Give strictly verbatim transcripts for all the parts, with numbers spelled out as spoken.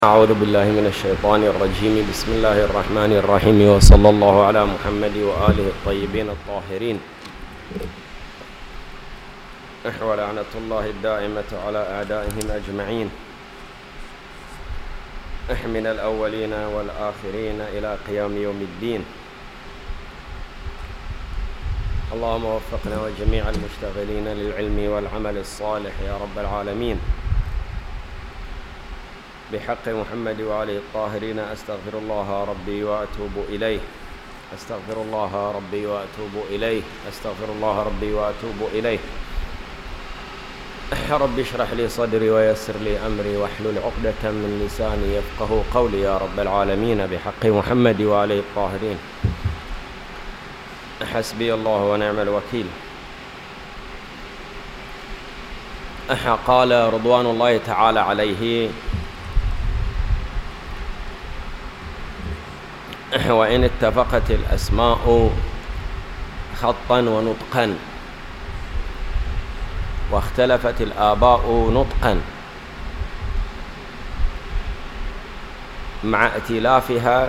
أعوذ بالله من الشيطان الرجيم. بسم الله الرحمن الرحيم، وصلى الله على محمد وآله الطيبين الطاهرين. ولعنة الله الدائمة على أعدائهم أجمعين، من الأولين والآخرين إلى قيام يوم الدين. اللهم وفقنا وجميع المشتغلين للعلم والعمل الصالح يا رب العالمين. بحق محمد وآله الطاهرين أستغفر الله ربي وأتوب إليه أستغفر الله ربي وأتوب إليه أستغفر الله ربي وأتوب إليه. رب اشرح لي صدري ويسر لي أمري واحلل عقدة من لساني يفقه قولي يا رب العالمين. بحق محمد وآله الطاهرين. حسبي الله ونعم الوكيل. قال رضوان الله تعالى عليه: وإن اتفقت الأسماء خطا ونطقا واختلفت الآباء نطقا مع ائتلافها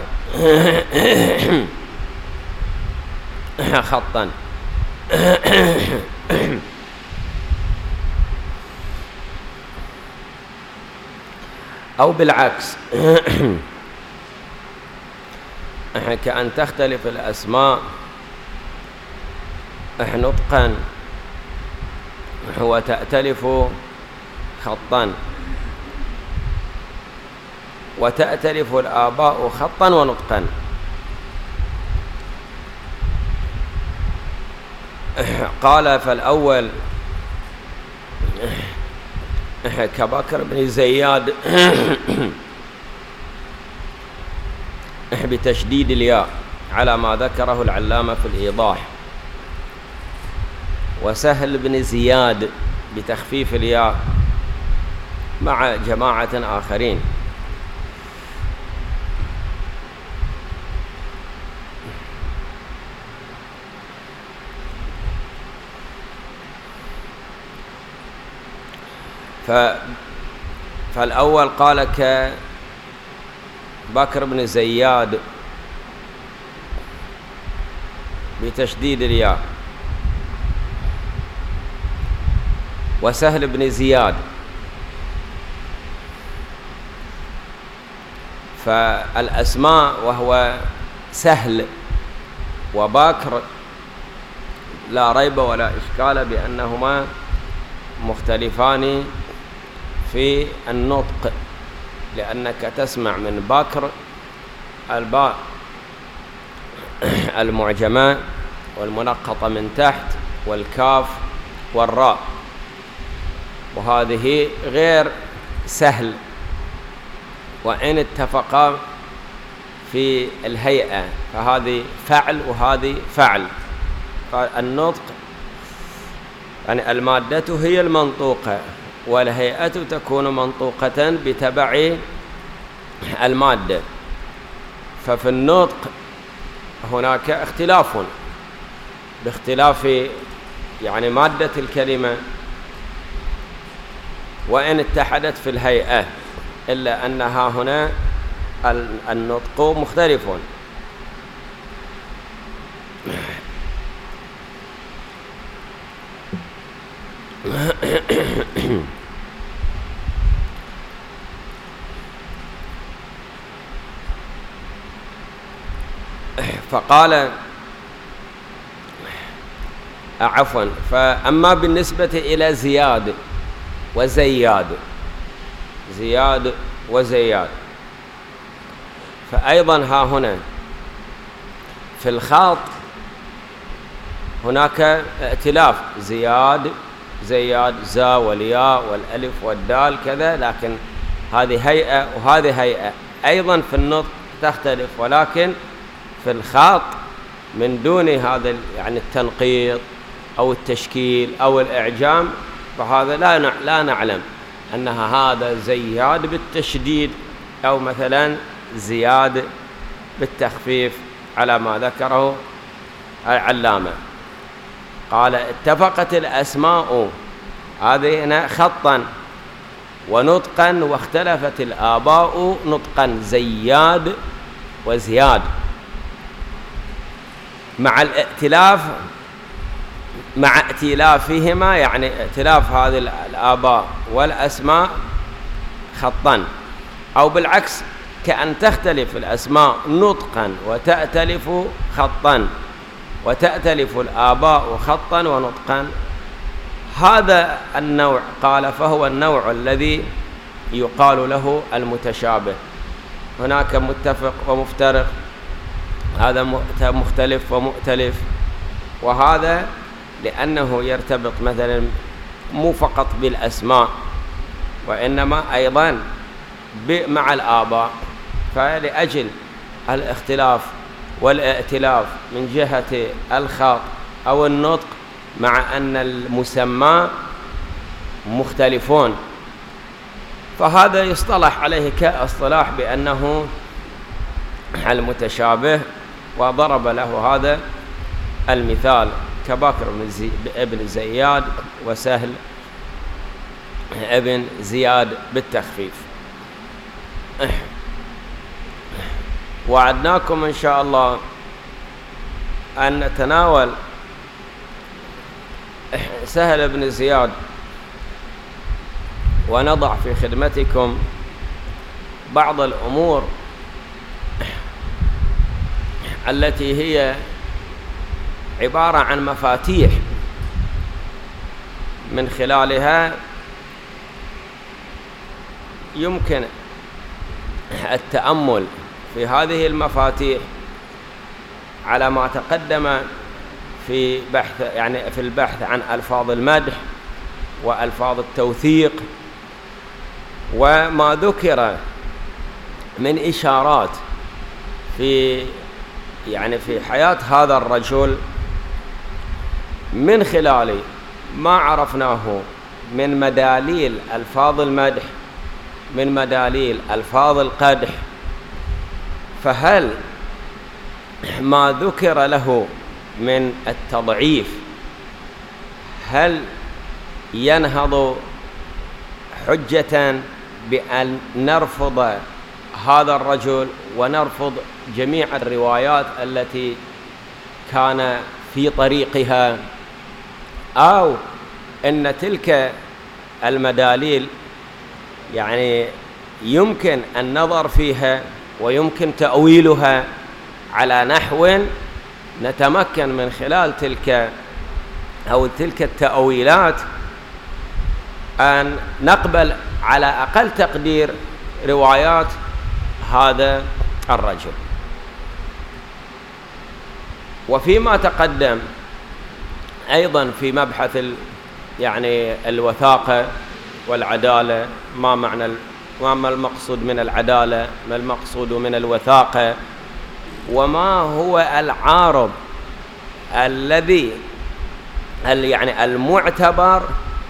خطا أو بالعكس، كأن تختلف الأسماء نطقا وتأتلف خطا، وتأتلف الآباء خطا ونطقا. قال: فالأول كبكر بن زياد بتشديد الياء على ما ذكره العلامة في الإيضاح، وسهل بن زياد بتخفيف الياء مع جماعة آخرين. ف... فالأول قال ك بكر بن زياد بتشديد الياء، وسهل بن زياد. فالأسماء وهو سهل وبكر لا ريب ولا إشكال بأنهما مختلفان في النطق، لأنك تسمع من بكر الباء المعجمة والمنقطة من تحت والكاف والراء، وهذه غير سهل. وإن اتفقا في الهيئة فهذه فعل وهذه فعل. فالنطق يعني المادة هي المنطوقة، والهيئة تكون منطوقة بتبع المادة. ففي النطق هناك اختلاف باختلاف يعني مادة الكلمة، وإن اتحدت في الهيئة، إلا أنها هنا النطق مختلف. فقال عفوا فأما بالنسبة إلى زياد وزياد زياد وزياد فأيضا ها هنا في الخاط هناك ائتلاف، زياد زياد زا والياء والألف والدال كذا، لكن هذه هيئة وهذه هيئة. أيضا في النطق تختلف، ولكن في الخاط من دون هذا يعني التنقيط أو التشكيل أو الإعجام، فهذا لا لا نعلم أنها هذا زياد بالتشديد أو مثلا زياد بالتخفيف على ما ذكره العلامة. قال: اتفقت الأسماء، هذه هنا خطا ونطقا، واختلفت الآباء نطقا زياد وزياد، مع الائتلاف مع ائتلافهما، يعني ائتلاف هذه الآباء والأسماء خطا، أو بالعكس كأن تختلف الأسماء نطقا وتأتلف خطا، وتأتلف الآباء خطا ونطقا. هذا النوع قال فهو النوع الذي يقال له المتشابه. هناك متفق ومفترق، هذا مختلف ومؤتلف، وهذا لأنه يرتبط مثلا مو فقط بالأسماء وإنما أيضا مع الآباء، فلأجل الاختلاف والائتلاف من جهة الخط أو النطق، مع أن المسمى مختلفون، فهذا يصطلح عليه كاصطلاح بأنه المتشابه. وضرب له هذا المثال كبكر بن زياد وسهل ابن زياد بالتخفيف. وعدناكم إن شاء الله أن نتناول سهل بن زياد ونضع في خدمتكم بعض الأمور التي هي عبارة عن مفاتيح من خلالها يمكن التأمل في هذه المفاتيح على ما تقدم في بحث يعني في البحث عن ألفاظ المدح وألفاظ التوثيق، وما ذكر من إشارات في يعني في حياة هذا الرجل من خلال ما عرفناه من مداليل ألفاظ المدح، من مداليل ألفاظ القدح. فهل ما ذكر له من التضعيف هل ينهض حجة بأن نرفض هذا الرجل ونرفض جميع الروايات التي كان في طريقها، أو أن تلك المداليل يعني يمكن النظر فيها ويمكن تأويلها على نحو نتمكن من خلال تلك أو تلك التأويلات أن نقبل على أقل تقدير روايات هذا الرجل؟ وفيما تقدم أيضا في مبحث يعني الوثاقة والعدالة، ما معنى ما المقصود من العدالة، ما المقصود من الوثاقة، وما هو العارض الذي يعني المعتبر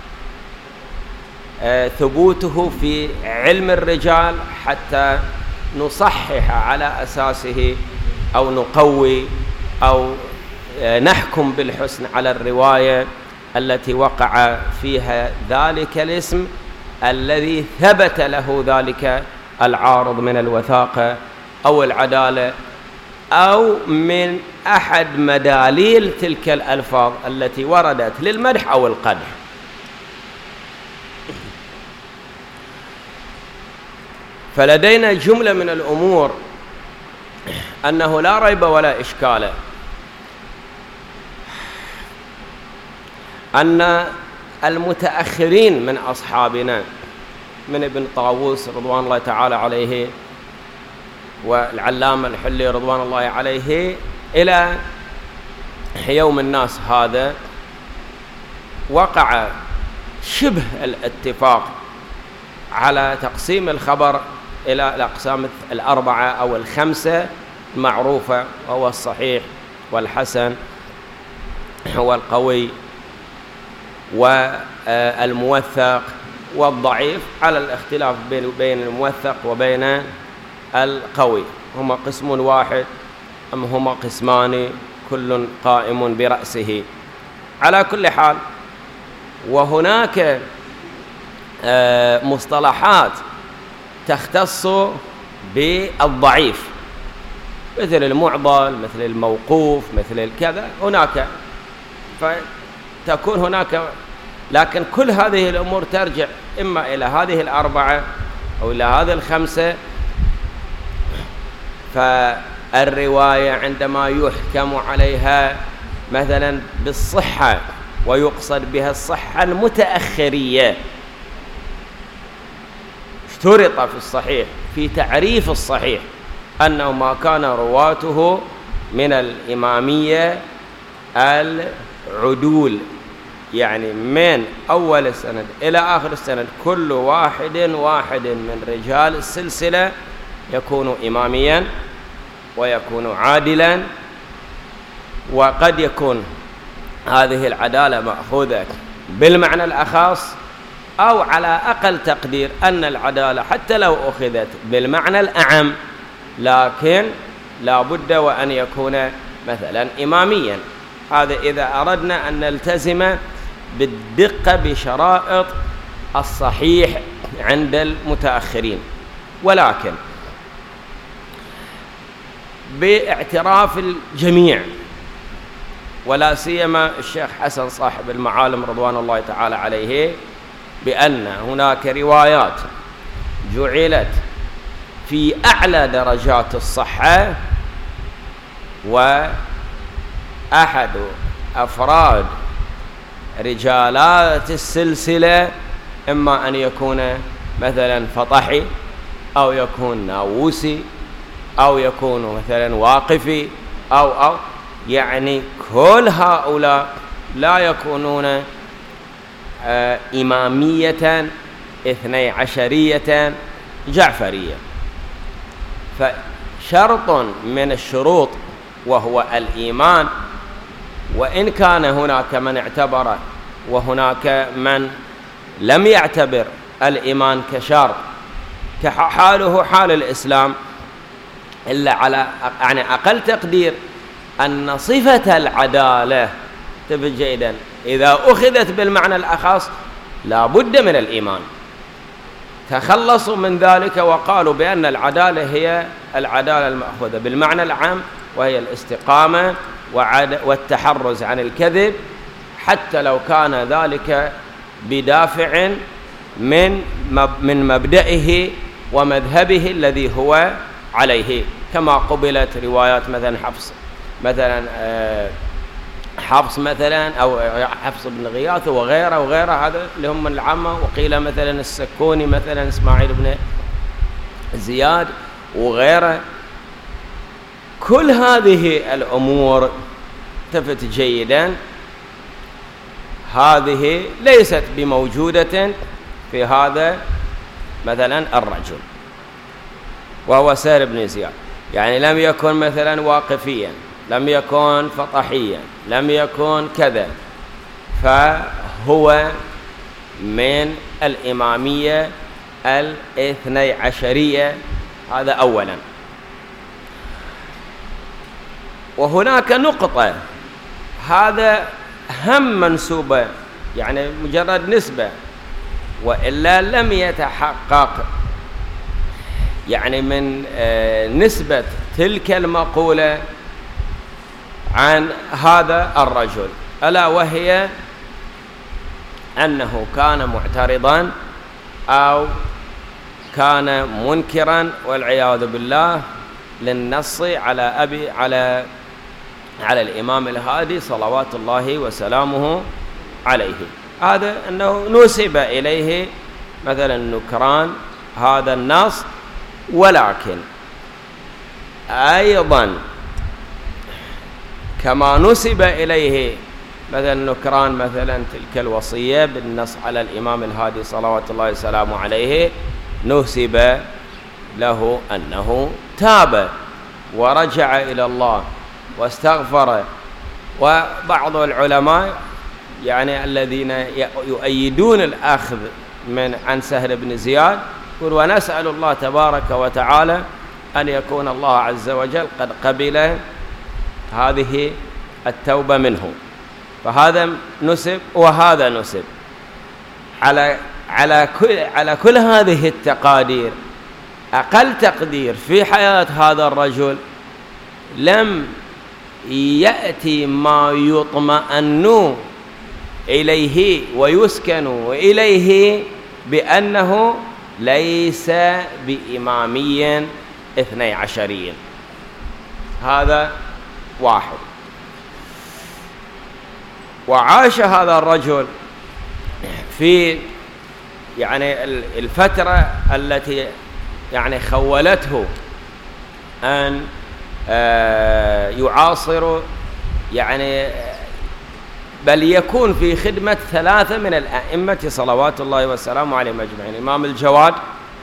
ثبوته في علم الرجال حتى نصحح على أساسه أو نقوي أو نحكم بالحسن على الرواية التي وقع فيها ذلك الاسم الذي ثبت له ذلك العارض من الوثاقة أو العدالة، أو من أحد مداليل تلك الألفاظ التي وردت للمدح أو القدح. فلدينا جملة من الأمور أنه لا ريب ولا إشكال أن المتأخرين من أصحابنا من ابن طاووس رضوان الله تعالى عليه والعلامة الحلي رضوان الله عليه إلى يوم الناس هذا وقع شبه الاتفاق على تقسيم الخبر إلى الأقسام الأربعة أو الخمسة المعروفة، وهو الصحيح والحسن والقوي والموثق والضعيف، على الاختلاف بين الموثق وبين القوي، هما قسم واحد أم هما قسمان كل قائم برأسه. على كل حال، وهناك مصطلحات تختص بالضعيف، مثل المعضل، مثل الموقوف، مثل الكذا، هناك فتكون هناك، لكن كل هذه الأمور ترجع إما إلى هذه الأربعة أو إلى هذه الخمسة. فالرواية عندما يحكم عليها مثلا بالصحة ويقصد بها الصحة المتأخرية، اشترط في الصحيح في تعريف الصحيح أنه ما كان رواته من الإمامية العدول، يعني من أول السند إلى آخر السند كل واحد واحد من رجال السلسلة يكون إماميا ويكون عادلا. وقد يكون هذه العدالة مأخوذة بالمعنى الأخص، أو على أقل تقدير أن العدالة حتى لو أخذت بالمعنى الأعم لكن لا بد وأن يكون مثلا إماميا. هذا إذا أردنا أن نلتزم بالدقة بشرائط الصحيح عند المتأخرين. ولكن باعتراف الجميع ولا سيما الشيخ حسن صاحب المعالم رضوان الله تعالى عليه بأن هناك روايات جعلت في أعلى درجات الصحة، وأحد أفراد رجالات السلسلة إما أن يكون مثلا فطحي أو يكون ناووسي أو يكون مثلا واقفي أو أو يعني كل هؤلاء لا يكونون آه إمامية اثني عشرية جعفرية. فشرط من الشروط وهو الإيمان، وإن كان هناك من اعتبر وهناك من لم يعتبر الإيمان كشرط كحاله حال الإسلام، إلا على يعني أقل تقدير أن صفة العدالة تبقى جيدا إذا أخذت بالمعنى الأخص لا بد من الإيمان. تخلصوا من ذلك وقالوا بأن العدالة هي العدالة المأخوذة بالمعنى العام، وهي الاستقامة والتحرز عن الكذب، حتى لو كان ذلك بدافع من من مبدئه ومذهبه الذي هو عليه، كما قبلت روايات مثلا حفص مثلا حفص مثلا أو حفص بن غياث وغيره وغيره، هذا اللي هم العامة. وقيل مثلا السكوني مثلا إسماعيل بن زياد وغيره. كل هذه الأمور تفت جيدا هذه ليست بموجودة في هذا مثلا الرجل وهو سهل بن زياد، يعني لم يكن مثلا واقفيا، لم يكن فطحيا، لم يكن كذا، فهو من الإمامية الاثني عشرية. هذا أولا. وهناك نقطة، هذا هم منسوبة يعني مجرد نسبة، وإلا لم يتحقق يعني من نسبة تلك المقولة عن هذا الرجل، ألا وهي أنه كان معترضا أو كان منكرا والعياذ بالله للنص على أبي على على الإمام الهادي صلوات الله وسلامه عليه. هذا أنه نسب إليه مثلا نكران هذا النص. ولكن أيضا كما نسب إليه مثلا نكران مثلا تلك الوصية بالنص على الإمام الهادي صلوات الله وسلامه عليه، نسب له أنه تاب ورجع إلى الله واستغفر. وبعض العلماء يعني الذين يؤيدون الأخذ من عن سهل بن زياد يقول: ونسأل الله تبارك وتعالى أن يكون الله عز وجل قد قبل هذه التوبة منه. فهذا نسب وهذا نسب على على كل على كل هذه التقادير أقل تقدير في حياة هذا الرجل لم يأتي ما يطمئن إليه ويسكن إليه بأنه ليس بإمامي اثني عشري. هذا واحد. وعاش هذا الرجل في يعني الفترة التي يعني خولته أن يعاصر يعني بل يكون في خدمة ثلاثة من الأئمة صلوات الله وسلامه عليهم أجمعين: الإمام الجواد،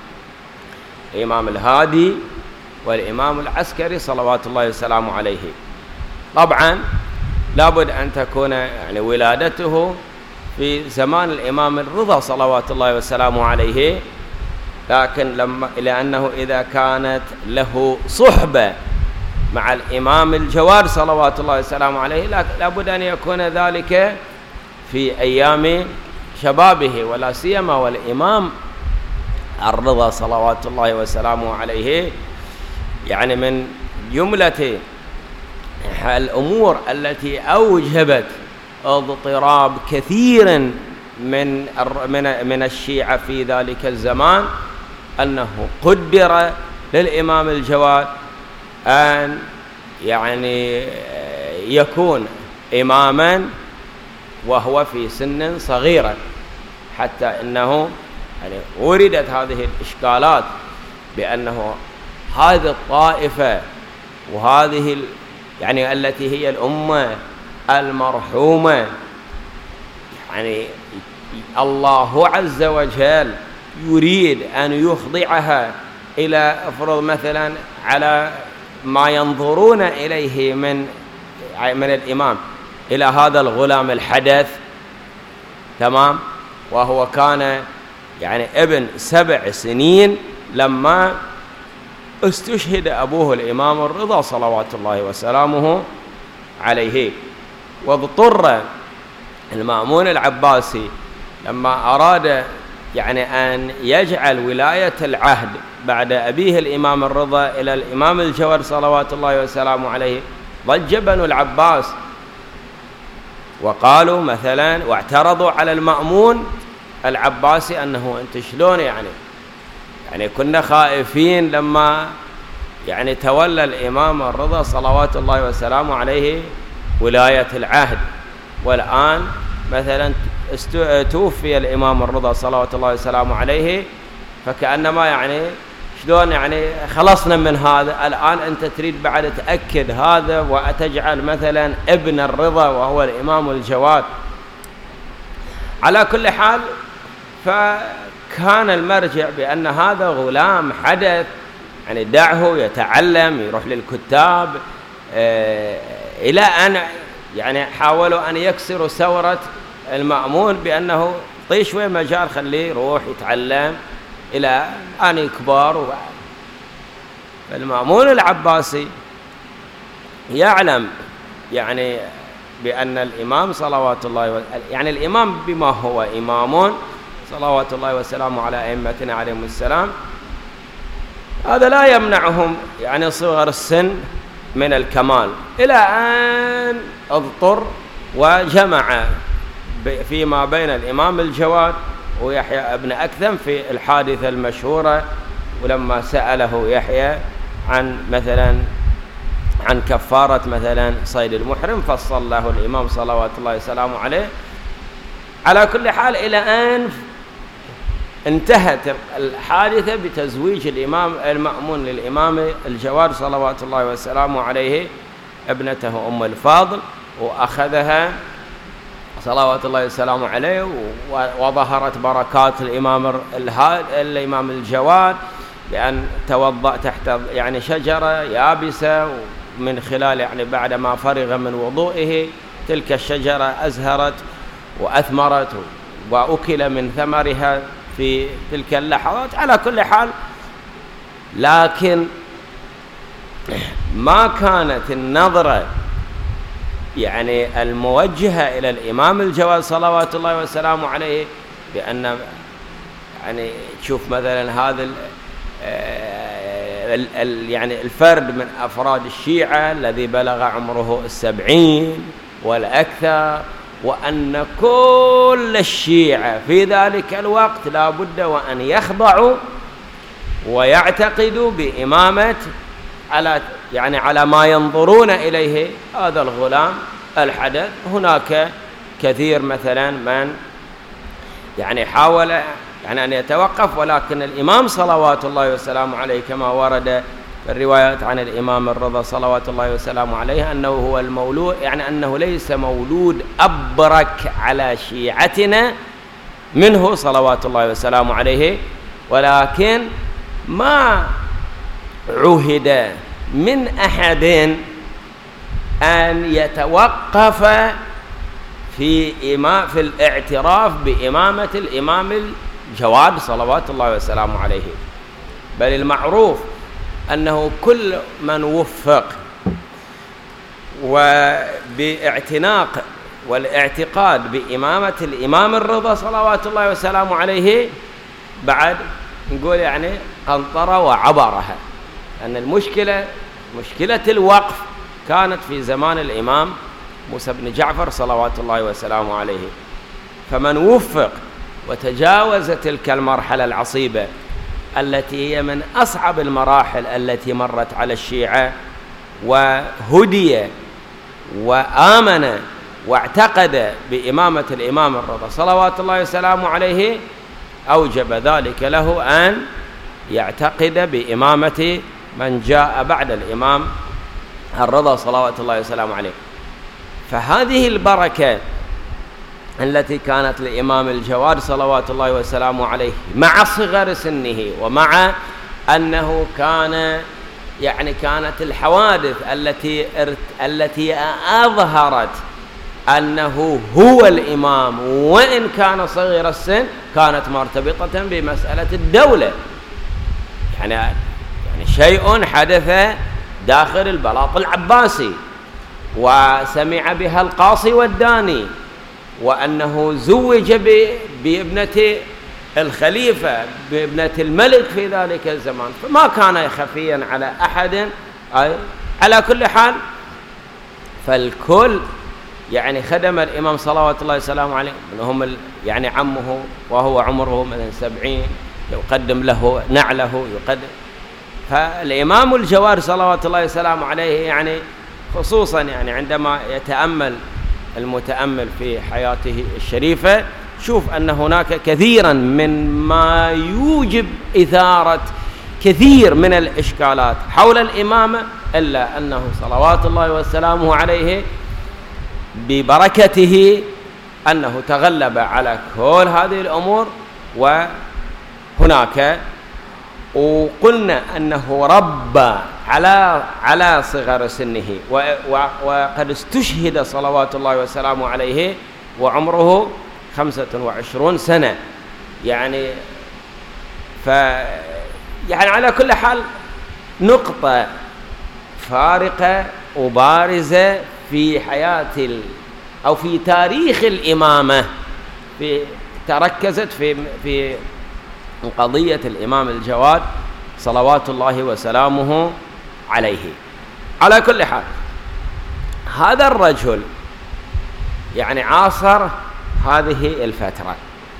الإمام الهادي، والإمام العسكري صلوات الله وسلامه عليه. طبعا لابد أن تكون يعني ولادته في زمان الإمام الرضا صلوات الله وسلامه عليه، لكن لما لأنه إذا كانت له صحبة مع الإمام الجواد صلوات الله وسلامه عليه لابد أن يكون ذلك في أيام شبابه، ولا سيما والإمام الرضا صلوات الله وسلامه عليه يعني من جملة الأمور التي أوجبت اضطراب كثير من من من الشيعة في ذلك الزمان أنه قدر للإمام الجواد أن يعني يكون إماما وهو في سن صغيرة، حتى إنه يعني وردت هذه الإشكالات بأنه هذه الطائفة وهذه يعني التي هي الأمة المرحومة يعني الله عز وجل يريد أن يخضعها إلى أفرض مثلا على ما ينظرون إليه من من الإمام إلى هذا الغلام الحدث، تمام، وهو كان يعني ابن سبع سنين لما استشهد أبوه الإمام الرضا صلوات الله وسلامه عليه. واضطر المأمون العباسي لما أراد يعني أن يجعل ولاية العهد بعد أبيه الإمام الرضا إلى الإمام الجواد صلوات الله وسلامه عليه، ضج بنو العباس وقالوا مثلا واعترضوا على المأمون العباسي أنه أنت شلون يعني يعني كنا خائفين لما يعني تولى الإمام الرضا صلوات الله وسلامه عليه ولاية العهد، والآن مثلا توفي الإمام الرضا صلوات الله وسلامه عليه، فكأنما يعني شلون يعني خلصنا من هذا، الآن أنت تريد بعد تأكد هذا وتجعل مثلا ابن الرضا وهو الإمام الجواد. على كل حال فكان المرجع بأن هذا غلام حدث يعني دعه يتعلم يروح للكتاب إلى أن يعني حاولوا أن يكسروا ثورة المأمون بأنه طي شوي مجال خليه يروح يتعلم إلى أن يكبر. فالمأمون العباسي يعلم يعني بأن الإمام صلوات الله و... يعني الإمام بما هو إمام صلوات الله وسلامه على أئمتنا عليهم السلام، هذا لا يمنعهم يعني صغر السن من الكمال، إلى أن اضطر وجمع فيما بين الإمام الجواد ويحيى ابن أكثم في الحادثة المشهورة، ولما سأله يحيى عن مثلا عن كفارة مثلا صيد المحرم فصل له الإمام صلوات الله وسلامه عليه. على كل حال إلى أن انتهت الحادثة بتزويج الإمام المأمون للإمام الجواد صلوات الله وسلامه عليه ابنته أم الفاضل، وأخذها صلوات الله وسلامه عليه، وظهرت بركات الإمام الإمام الجواد بأن توضأ تحت يعني شجرة يابسة، من خلال يعني بعدما فرغ من وضوئه تلك الشجرة أزهرت وأثمرت وأكل من ثمرها في تلك اللحظات. على كل حال لكن ما كانت النظرة يعني الموجهة إلى الإمام الجواد صلوات الله وسلامه عليه بأن يعني تشوف مثلا هذا ال ال يعني الفرد من أفراد الشيعة الذي بلغ عمره السبعين والأكثر، وأن كل الشيعة في ذلك الوقت لا بد وأن يخضعوا ويعتقدوا بإمامة على يعني على ما ينظرون إليه هذا الغلام الحدث. هناك كثير مثلا من يعني حاول يعني أن يتوقف، ولكن الإمام صلوات الله وسلامه عليه كما ورد في الروايات عن الإمام الرضا صلوات الله وسلامه عليه أنه هو المولود، يعني أنه ليس مولود أبرك على شيعتنا منه صلوات الله وسلامه عليه، ولكن ما عهد من أحد أن يتوقف في إمام في الاعتراف بإمامة الإمام الجواد صلوات الله وسلامه عليه، بل المعروف أنه كل من وفق وباعتناق والاعتقاد بإمامة الإمام الرضا صلوات الله وسلامه عليه بعد نقول يعني قنطرة وعبرها، أن المشكلة مشكلة الوقف كانت في زمان الإمام موسى بن جعفر صلوات الله وسلامه عليه. فمن وفق وتجاوز تلك المرحلة العصيبة التي هي من أصعب المراحل التي مرت على الشيعة، وهدي وآمن واعتقد بإمامة الإمام الرضا صلوات الله وسلامه عليه، أوجب ذلك له أن يعتقد بإمامة من جاء بعد الإمام الرضا صلوات الله وسلامه عليه. فهذه البركة التي كانت للإمام الجواد صلوات الله وسلامه عليه مع صغر سنه، ومع أنه كان يعني كانت الحوادث التي التي أظهرت أنه هو الإمام وإن كان صغير السن كانت مرتبطة بمسألة الدولة، يعني يعني شيء حدث داخل البلاط العباسي وسمع بها القاصي والداني، وأنه زوج بابنة الخليفة بابنة الملك في ذلك الزمان، فما كان خفيا على أحد. أي على كل حال فالكل يعني خدم الإمام صلوات الله وسلامه عليه، منهم يعني عمه وهو عمره من سبعين يقدم له نعله يقدم. فالإمام الجواد صلوات الله وسلامه عليه يعني خصوصا يعني عندما يتأمل المتأمل في حياته الشريفة شوف أن هناك كثيرا من ما يوجب إثارة كثير من الإشكالات حول الإمامة، إلا أنه صلوات الله وسلامه عليه ببركته أنه تغلب على كل هذه الأمور. وهناك وقلنا أنه ربى على على صغر سنه، وقد استشهد صلوات الله وسلامه عليه وعمره خمسة وعشرون سنة، يعني ف يعني على كل حال نقطة فارقة وبارزة في حياة ال أو في تاريخ الإمامة، في تركزت في في قضية الإمام الجواد صلوات الله وسلامه عليه. على كل حال هذا الرجل يعني عاصر هذه الفترة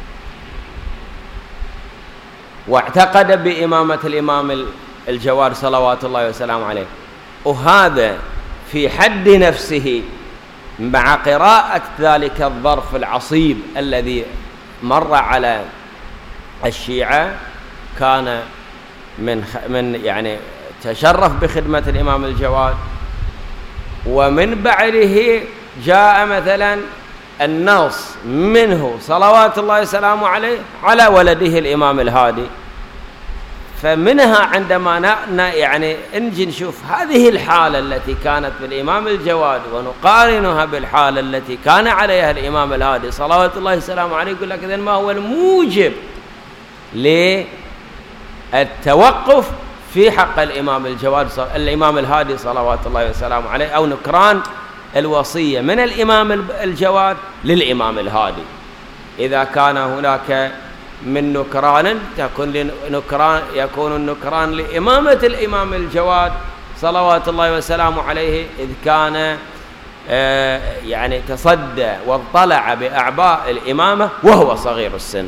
واعتقد بإمامة الإمام الجواد صلوات الله وسلامه عليه، وهذا في حد نفسه مع قراءة ذلك الظرف العصيب الذي مر على الشيعة كان من من يعني تشرف بخدمة الإمام الجواد. ومن بعده جاء مثلا النص منه صلوات الله وسلامه عليه على ولده الإمام الهادي. فمنها عندما يعني نجي نشوف هذه الحالة التي كانت بالإمام الجواد ونقارنها بالحالة التي كان عليها الإمام الهادي صلوات الله وسلامه عليه، يقول لك إذن ما هو الموجب للتوقف في حق الإمام الجواد الإمام الهادي صلوات الله وسلامه عليه، أو نكران الوصية من الإمام الجواد للإمام الهادي. إذا كان هناك من نكران تكون نكران يكون النكران لإمامة الإمام الجواد صلوات الله وسلامه عليه، إذ كان يعني تصدى واطلع بأعباء الإمامة وهو صغير السن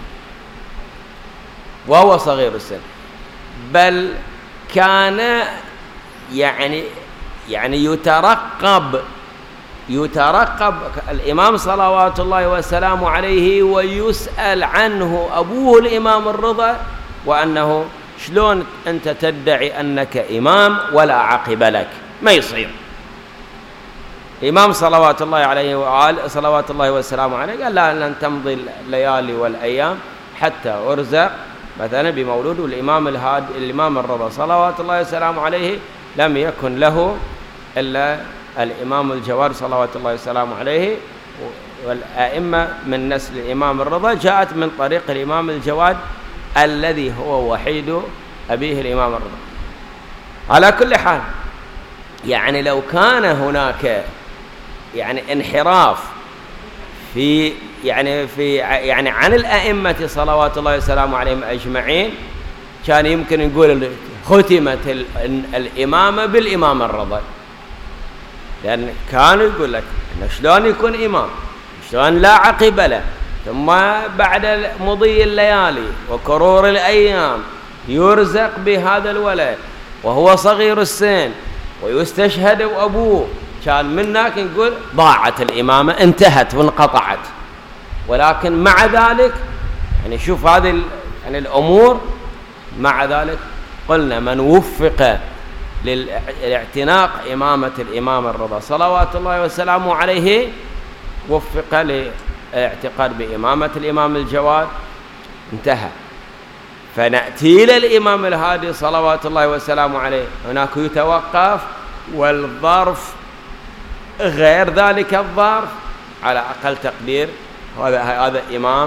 وهو صغير السن بل كان يعني يعني يترقب يترقب الإمام صلوات الله وسلامه عليه ويسأل عنه أبوه الإمام الرضا، وأنه شلون أنت تدعي أنك إمام ولا عقب لك؟ ما يصير. الإمام صلوات الله عليه وآله صلوات الله وسلامه عليه قال لا لن تمضي الليالي والأيام حتى أرزق مثلا بمولود الإمام الهادي الإمام الرضا صلوات الله وسلامه عليه، لم يكن له إلا الإمام الجواد صلوات الله وسلامه عليه، والأئمة من نسل الإمام الرضا جاءت من طريق الإمام الجواد الذي هو وحيد أبيه الإمام الرضا. على كل حال يعني لو كان هناك يعني انحراف في يعني في يعني عن الأئمة صلوات الله وسلامه عليهم أجمعين، كان يمكن نقول ختمت الإمامة بالإمام الرضا، لأن كانوا يقول لك إنه شلون يكون إمام، شلون لا عقب له، ثم بعد مضي الليالي وكرور الأيام يرزق بهذا الولد وهو صغير السن ويستشهد أبوه، كان منك نقول ضاعت الإمامة انتهت وانقطعت. ولكن مع ذلك يعني شوف هذه يعني الأمور، مع ذلك قلنا من وفق للاعتناق إمامة الإمام الرضا صلوات الله وسلامه عليه وفق للاعتقاد بإمامة الإمام الجواد، انتهى. فنأتي إلى الإمام الهادي صلوات الله وسلامه عليه، هناك يتوقف، والظرف غير ذلك الظرف على أقل تقدير هذا هذا إمام،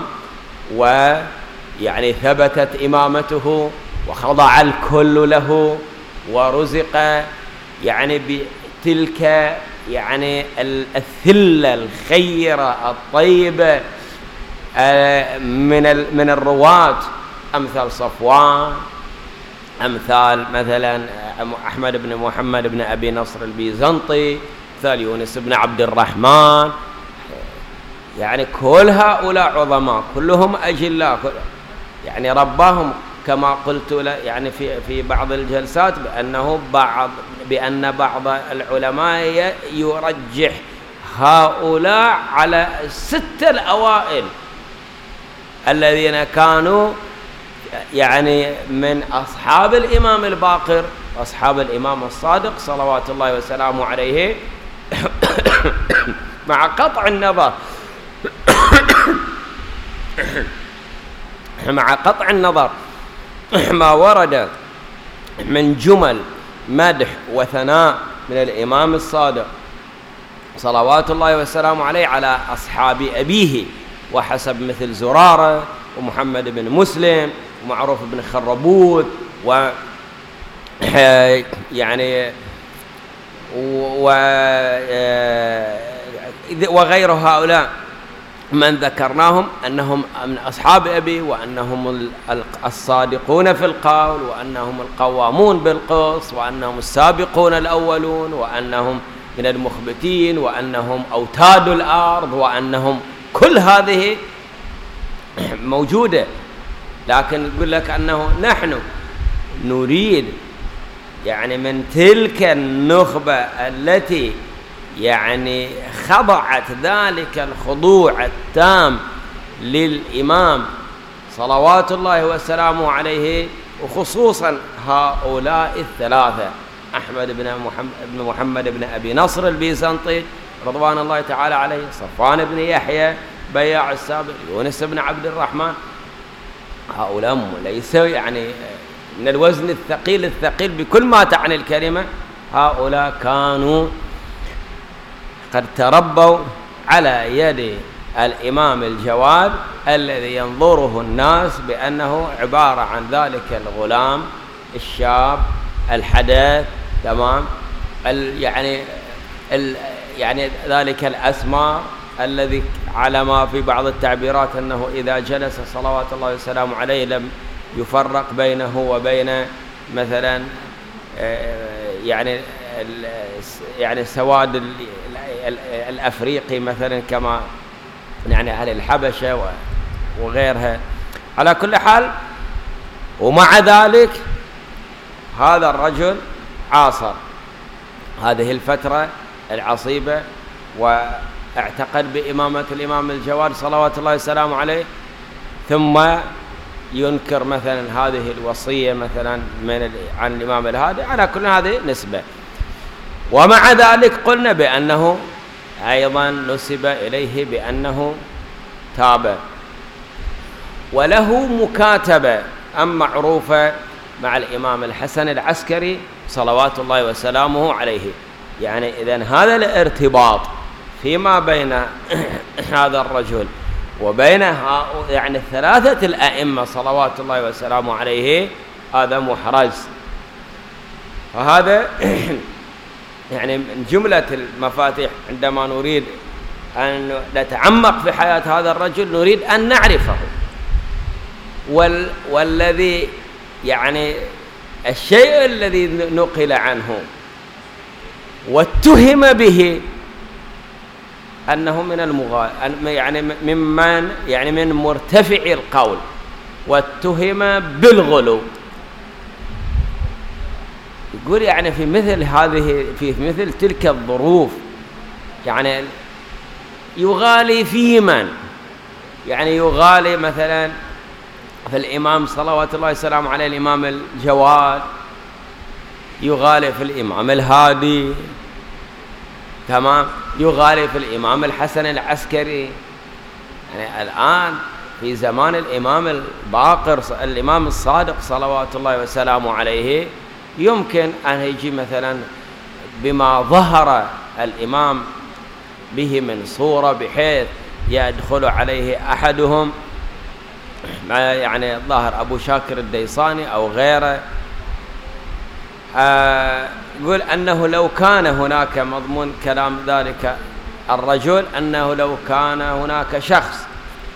ويعني ثبتت إمامته وخضع الكل له ورزق يعني بتلك يعني الثلة الخيرة الطيبة من من الرواة، أمثال صفوان، أمثال مثلا أحمد بن محمد بن أبي نصر البيزنطي، أمثال يونس بن عبد الرحمن، يعني كل هؤلاء عظماء كلهم أجلاء، يعني رباهم كما قلت يعني في في بعض الجلسات بأنه بعض بأن بعض العلماء يرجح هؤلاء على الستة الأوائل الذين كانوا يعني من أصحاب الإمام الباقر وأصحاب الإمام الصادق صلوات الله وسلامه عليه، مع قطع النظر مع قطع النظر ما ورد من جمل مدح وثناء من الإمام الصادق صلوات الله وسلامه عليه على أصحاب أبيه، وحسب مثل زرارة ومحمد بن مسلم ومعروف بن خربوت و يعني و وغير هؤلاء من ذكرناهم أنهم من أصحاب أبي، وأنهم الصادقون في القول، وأنهم القوامون بالقسط، وأنهم السابقون الأولون، وأنهم من المخبتين، وأنهم أوتاد الأرض، وأنهم كل هذه موجودة. لكن يقول لك أنه نحن نريد يعني من تلك النخبة التي يعني خضعت ذلك الخضوع التام للإمام صلوات الله وسلامه عليه، وخصوصا هؤلاء الثلاثة: أحمد بن محمد بن محمد بن أبي نصر البيزنطي رضوان الله تعالى عليه، صفوان بن يحيى بياع السابق، يونس بن عبد الرحمن. هؤلاء ليسوا يعني من الوزن الثقيل الثقيل بكل ما تعني الكلمة. هؤلاء كانوا قد تربوا على يد الإمام الجواد الذي ينظره الناس بأنه عبارة عن ذلك الغلام الشاب الحدث، تمام، ال يعني ال يعني ذلك الأسمار الذي على ما في بعض التعبيرات أنه إذا جلس صلوات الله وسلامه عليه لم يفرق بينه وبين مثلا يعني يعني السواد الأفريقي مثلا كما يعني أهل الحبشة وغيرها. على كل حال، ومع ذلك هذا الرجل عاصر هذه الفترة العصيبة واعتقد بإمامة الإمام الجواد صلوات الله وسلامه عليه، ثم ينكر مثلا هذه الوصية مثلا من عن الإمام الهادي. على كل هذه نسبة. ومع ذلك قلنا بأنه أيضا نسب إليه بأنه تاب، وله مكاتبة أم معروفة مع الإمام الحسن العسكري صلوات الله وسلامه عليه. يعني إذن هذا الارتباط فيما بين هذا الرجل وبين يعني الثلاثة الأئمة صلوات الله وسلامه عليه هذا محرز. فهذا يعني من جملة المفاتيح عندما نريد أن نتعمق في حياة هذا الرجل نريد أن نعرفه. وال والذي يعني الشيء الذي نقل عنه واتهم به أنه من المغال يعني ممن يعني من مرتفع القول، واتهم بالغلو. يقول يعني في مثل هذه في مثل تلك الظروف يعني يغالي في من يعني يغالي مثلا في الإمام صلوات الله وسلامه عليه الإمام الجواد، يغالي في الإمام الهادي، تمام، يغالي في الإمام الحسن العسكري. يعني الآن في زمان الإمام الباقر الإمام الصادق صلوات الله وسلامه عليه يمكن أن يجي مثلا بما ظهر الإمام به من صورة بحيث يدخل عليه أحدهم يعني الظاهر أبو شاكر الديصاني أو غيره، آه يقول أنه لو كان هناك مضمون كلام ذلك الرجل أنه لو كان هناك شخص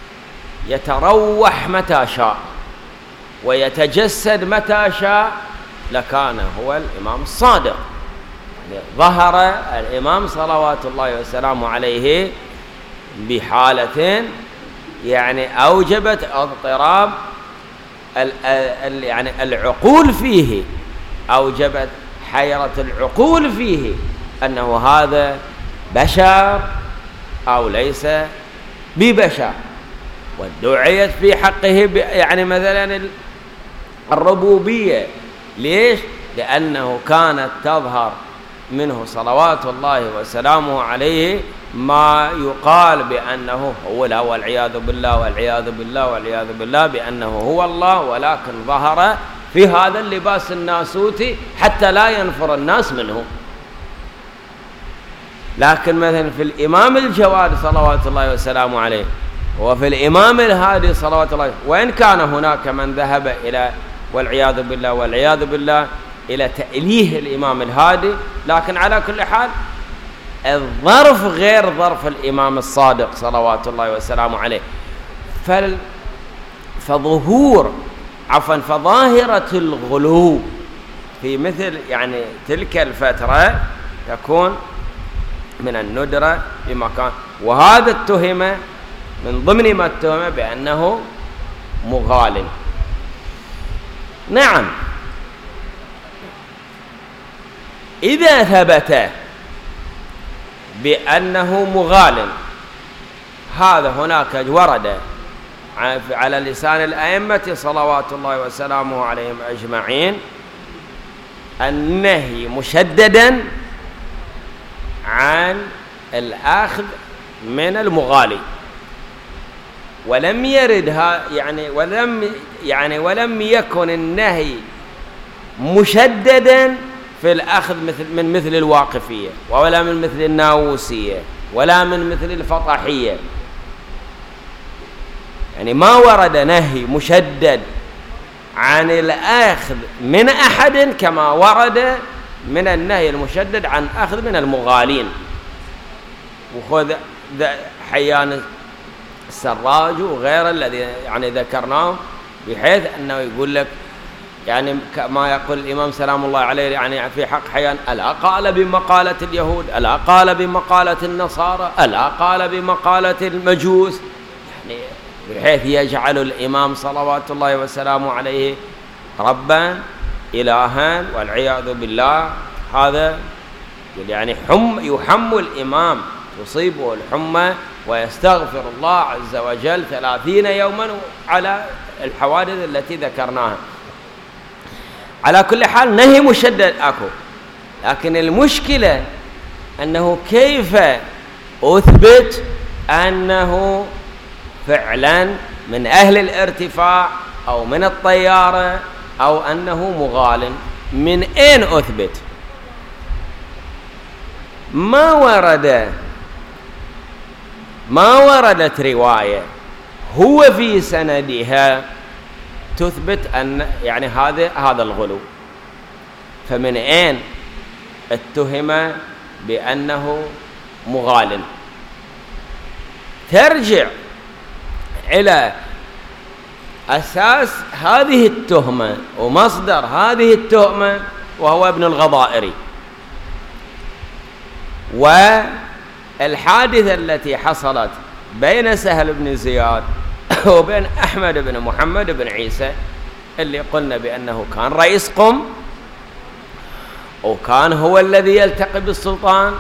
يتروح متى شاء ويتجسد متى شاء لكان هو الإمام الصادق. يعني ظهر الإمام صلوات الله وسلامه عليه بحالة يعني أوجبت اضطراب يعني العقول فيه، أوجبت حيرة العقول فيه أنه هذا بشر أو ليس ببشر، ودعيت في حقه يعني مثلا الربوبية. ليش؟ لأنه كانت تظهر منه صلوات الله وسلامه عليه ما يقال بأنه هو لا والعياذ بالله والعياذ بالله والعياذ بالله بأنه هو الله، ولكن ظهر في هذا اللباس الناسوتي حتى لا ينفر الناس منه. لكن مثلا في الإمام الجواد صلوات الله وسلامه عليه وفي الإمام الهادي صلوات الله، وإن كان هناك من ذهب إلى والعياذ بالله والعياذ بالله إلى تأليه الإمام الهادي، لكن على كل حال الظرف غير ظرف الإمام الصادق صلوات الله وسلامه عليه. فظهور عفوا فظاهرة الغلو في مثل يعني تلك الفترة تكون من الندرة بمكان، وهذا اتهم من ضمن ما اتهم بأنه مغال. نعم، إذا ثبت بأنه مغال، هذا هناك ورد على لسان الأئمة صلوات الله وسلامه عليهم أجمعين النهي مشددا عن الأخذ من المغالي، ولم يردها يعني ولم يعني ولم يكن النهي مشددا في الأخذ مثل من مثل الواقفية، ولا من مثل الناووسية، ولا من مثل الفطحية. يعني ما ورد نهي مشدد عن الأخذ من أحد كما ورد من النهي المشدد عن أخذ من المغالين. وخذ حيان السراج وغيره الذي يعني ذكرناه، بحيث أنه يقول لك يعني كما يقول الإمام سلام الله عليه يعني في حق حيان: ألا قال بمقالة اليهود، ألا قال بمقالة النصارى، ألا قال بمقالة المجوس، يعني بحيث يجعل الإمام صلوات الله وسلامه عليه ربا إلها والعياذ بالله. هذا يعني حم يحم الإمام، تصيبه الحمى ويستغفر الله عز وجل ثلاثين يوما على الحوادث التي ذكرناها. على كل حال نهي مشدد أكو، لكن المشكلة أنه كيف أثبت أنه فعلا من أهل الارتفاع أو من الطيارة أو أنه مغال؟ من أين أثبت؟ ما ورد ما وردت رواية هو في سندها تثبت أن يعني هذا هذا الغلو. فمن أين اتهم بأنه مغال؟ ترجع إلى أساس هذه التهمة ومصدر هذه التهمة، وهو ابن الغضائري، والحادثة التي حصلت بين سهل بن زياد وبين أحمد بن محمد بن عيسى، اللي قلنا بأنه كان رئيس قم وكان هو الذي يلتقي بالسلطان،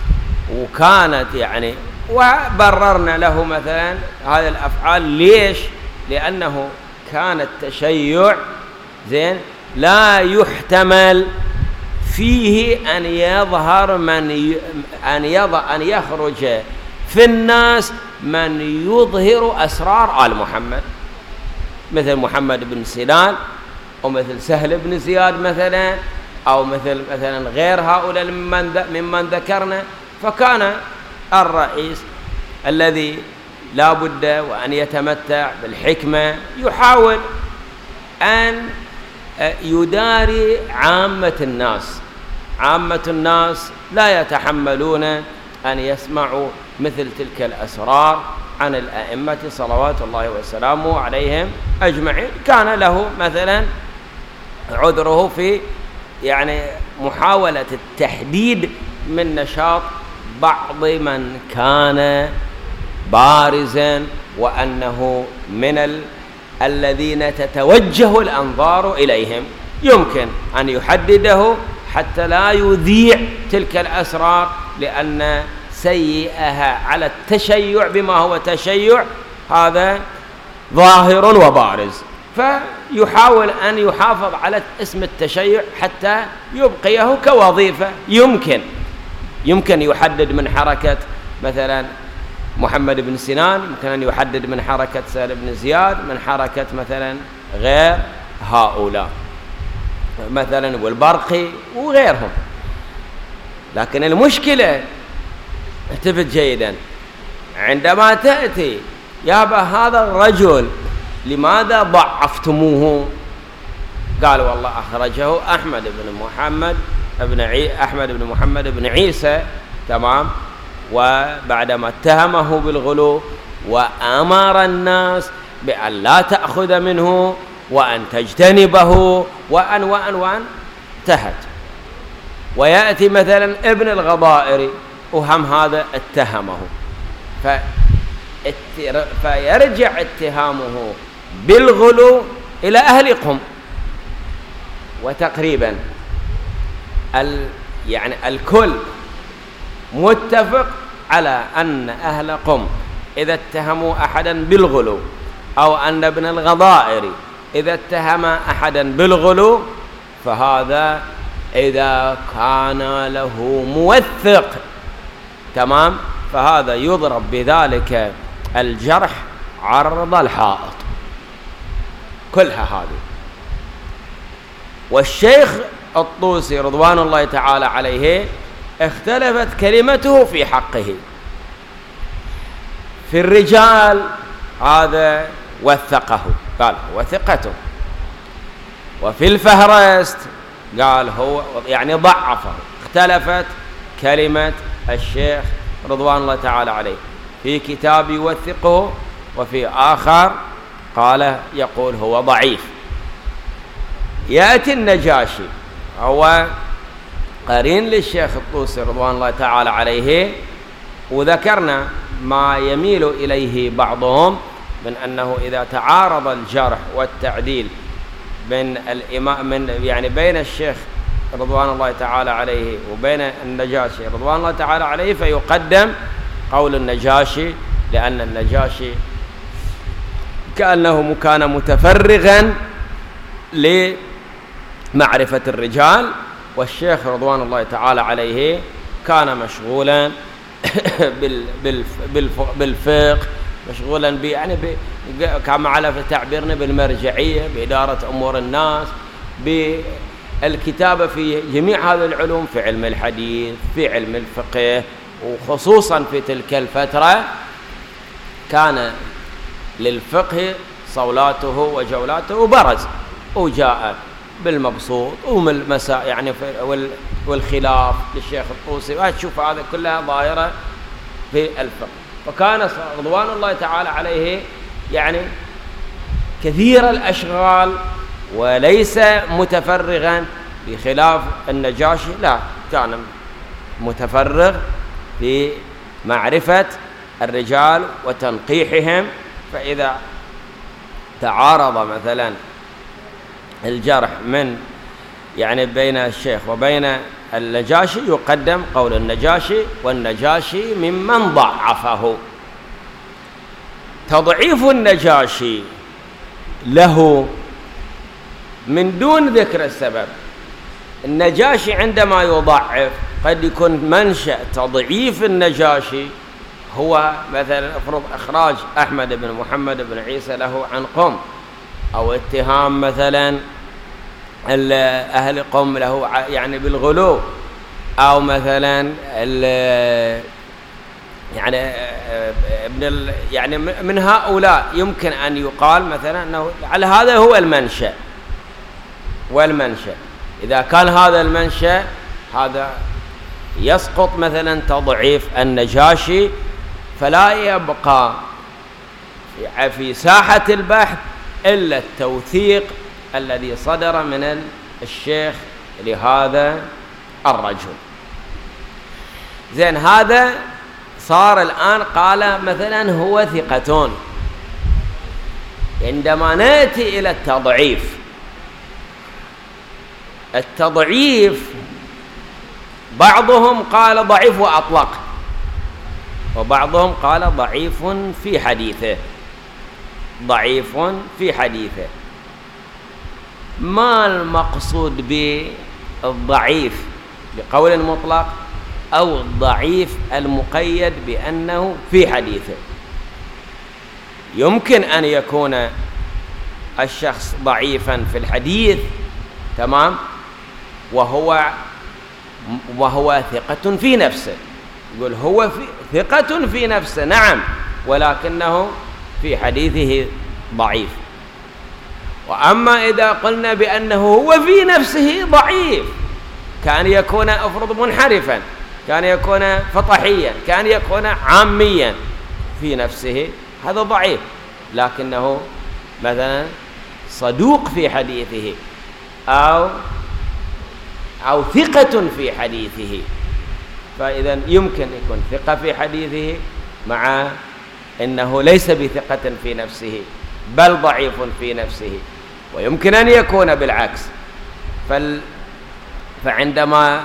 وكانت يعني وبررنا له مثلا هذه الأفعال. ليش؟ لأنه كان التشيع زين لا يحتمل فيه أن يظهر من ي... أن يضع أن يخرج في الناس من يظهر أسرار آل محمد، مثل محمد بن سنان ومثل سهل بن زياد مثلا، أو مثل مثلا غير هؤلاء ممن ممن ذكرنا. فكان الرئيس الذي لا بد وأن يتمتع بالحكمة يحاول أن يداري عامة الناس. عامة الناس لا يتحملون أن يسمعوا مثل تلك الأسرار عن الأئمة صلوات الله وسلامه عليهم أجمعين. كان له مثلا عذره في يعني محاولة التحديد من نشاط بعض من كان بارزا وأنه من ال... الذين تتوجه الأنظار إليهم، يمكن أن يحدده حتى لا يذيع تلك الأسرار، لأن سيئها على التشيع بما هو تشيع هذا ظاهر وبارز، فيحاول أن يحافظ على اسم التشيع حتى يبقيه كوظيفة. يمكن يمكن يحدد من حركة مثلا محمد بن سنان، يمكن أن يحدد من حركة سهل بن زياد، من حركة مثلا غير هؤلاء مثلا والبرقي وغيرهم. لكن المشكلة التفت جيدا، عندما تأتي يابا هذا الرجل لماذا ضعفتموه؟ قالوا والله أخرجه أحمد بن محمد بن عي... أحمد بن محمد بن عيسى، تمام، وبعدما اتهمه بالغلو وأمر الناس بأن لا تأخذ منه وأن تجتنبه وأن وأن وأن انتهت. ويأتي مثلا ابن الغضائري وهم هذا اتهمه، ف... فيرجع اتهامه بالغلو إلى أهل قم. وتقريبا ال... يعني الكل متفق على أن أهل قم إذا اتهموا أحدا بالغلو، أو أن ابن الغضائر إذا اتهم أحدا بالغلو، فهذا إذا كان له موثق، تمام، فهذا يضرب بذلك الجرح عرض الحائط. كلها هذه. والشيخ الطوسي رضوان الله تعالى عليه اختلفت كلمته في حقه. في الرجال هذا وثقه، قال هو ثقته، وفي الفهرست قال هو يعني ضعفه. اختلفت كلمة الشيخ رضوان الله تعالى عليه. في كتاب يوثقه، وفي آخر قال يقول هو ضعيف. يأتي النجاشي هو قرين للشيخ الطوسي رضوان الله تعالى عليه، وذكرنا ما يميل إليه بعضهم من أنه إذا تعارض الجرح والتعديل بين الإمام من يعني بين الشيخ رضوان الله تعالى عليه وبين النجاشي رضوان الله تعالى عليه، فيقدم قول النجاشي، لأن النجاشي كأنه كان متفرغا لمعرفة الرجال، والشيخ رضوان الله تعالى عليه كان مشغولا بالفقه، مشغولا ب يعني كما على تعبيرنا بالمرجعية، بإدارة أمور الناس، بالكتابة في جميع هذه العلوم، في علم الحديث، في علم الفقه، وخصوصا في تلك الفترة كان للفقه صولاته وجولاته برز، وجاء بالمبسوط والمساء يعني والخلاف للشيخ الطوسي، وهتشوف هذا كلها ظاهرة في الفقه. فكان رضوان الله تعالى عليه يعني كثير الأشغال وليس متفرغا، بخلاف النجاشي لا، كان متفرغ في معرفة الرجال وتنقيحهم. فإذا تعارض مثلا الجرح من يعني بين الشيخ وبين النجاشي يقدم قول النجاشي، والنجاشي ممن ضعفه. تضعيف النجاشي له من دون ذكر السبب. النجاشي عندما يضعف قد يكون منشأ تضعيف النجاشي هو مثلا افرض اخراج احمد بن محمد بن عيسى له عن قم، او اتهام مثلا اهل قم له يعني بالغلو، او مثلا يعني ابن يعني من هؤلاء يمكن ان يقال مثلا انه على هذا هو المنشأ. والمنشأ اذا كان هذا المنشأ هذا يسقط مثلا تضعيف النجاشي، فلا يبقى في ساحة البحث إلا التوثيق الذي صدر من الشيخ لهذا الرجل. زين، هذا صار الآن قال مثلا هو ثقتون. عندما نأتي إلى التضعيف، التضعيف بعضهم قال ضعيف وأطلق، وبعضهم قال ضعيف في حديثه، ضعيف في حديثه. ما المقصود بالضعيف بقول مطلق، أو الضعيف المقيد بأنه في حديثه؟ يمكن أن يكون الشخص ضعيفا في الحديث تمام، وهو وهو ثقة في نفسه، يقول هو في ثقة في نفسه نعم، ولكنه في حديثه ضعيف. وأما إذا قلنا بأنه هو في نفسه ضعيف، كان يكون أفرض منحرفا، كان يكون فطحيا، كان يكون عاميا في نفسه، هذا ضعيف، لكنه مثلا صدوق في حديثه، أو أو ثقة في حديثه. فإذا يمكن يكون ثقة في حديثه مع أنه ليس بثقة في نفسه بل ضعيف في نفسه، ويمكن أن يكون بالعكس. فال فعندما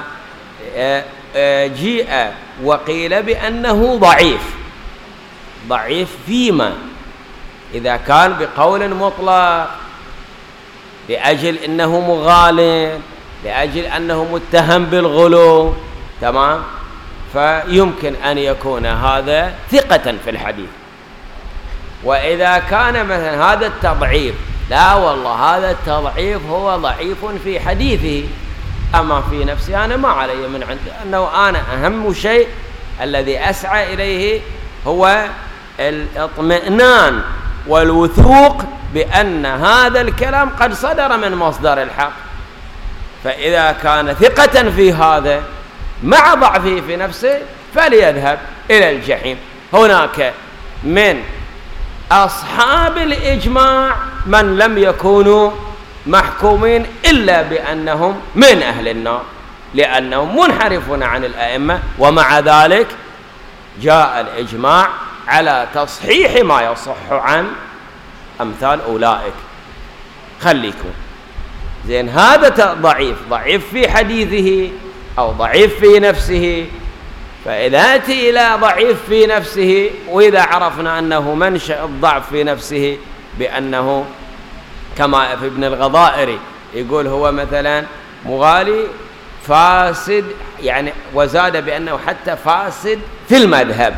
جيء وقيل بأنه ضعيف، ضعيف فيما إذا كان بقول مطلق لأجل أنه مغالب، لأجل أنه متهم بالغلو تمام، فيمكن أن يكون هذا ثقة في الحديث. وإذا كان مثلا هذا التضعيف لا والله هذا التضعيف هو ضعيف في حديثه، أما في نفسي أنا ما علي من عند أنه أنا أهم شيء الذي أسعى إليه هو الاطمئنان والوثوق بأن هذا الكلام قد صدر من مصدر الحق. فإذا كان ثقة في هذا مع ضعفه في نفسه فليذهب إلى الجحيم، هناك من أصحاب الإجماع من لم يكونوا محكومين إلا بأنهم من أهل النار لأنهم منحرفون عن الأئمة، ومع ذلك جاء الإجماع على تصحيح ما يصح عن أمثال أولئك. خليكم زين، هذا ضعيف ضعيف في حديثه أو ضعيف في نفسه. فإذا أتي إلى ضعيف في نفسه، وإذا عرفنا أنه منشأ الضعف في نفسه بأنه كما في ابن الغضائري يقول هو مثلا مغالي فاسد، يعني وزاد بأنه حتى فاسد في المذهب.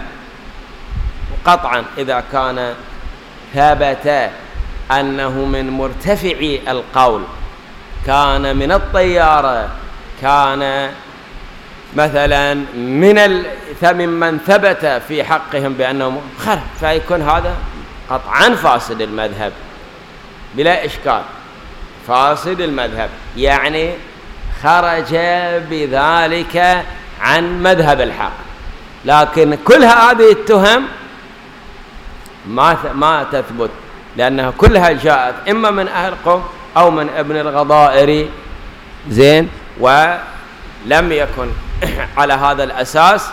وقطعا إذا كان ثبت أنه من مرتفعي القول، كان من الطيارة، كان مثلا من من ثبت في حقهم بأنه خرج، فيكون هذا قطعا فاسد المذهب بلا إشكال، فاسد المذهب، يعني خرج بذلك عن مذهب الحق. لكن كل هذه التهم ما ما تثبت، لأنها كلها جاءت إما من أهل قم أو من ابن الغضائري، زين، ولم يكن على هذا الأساس،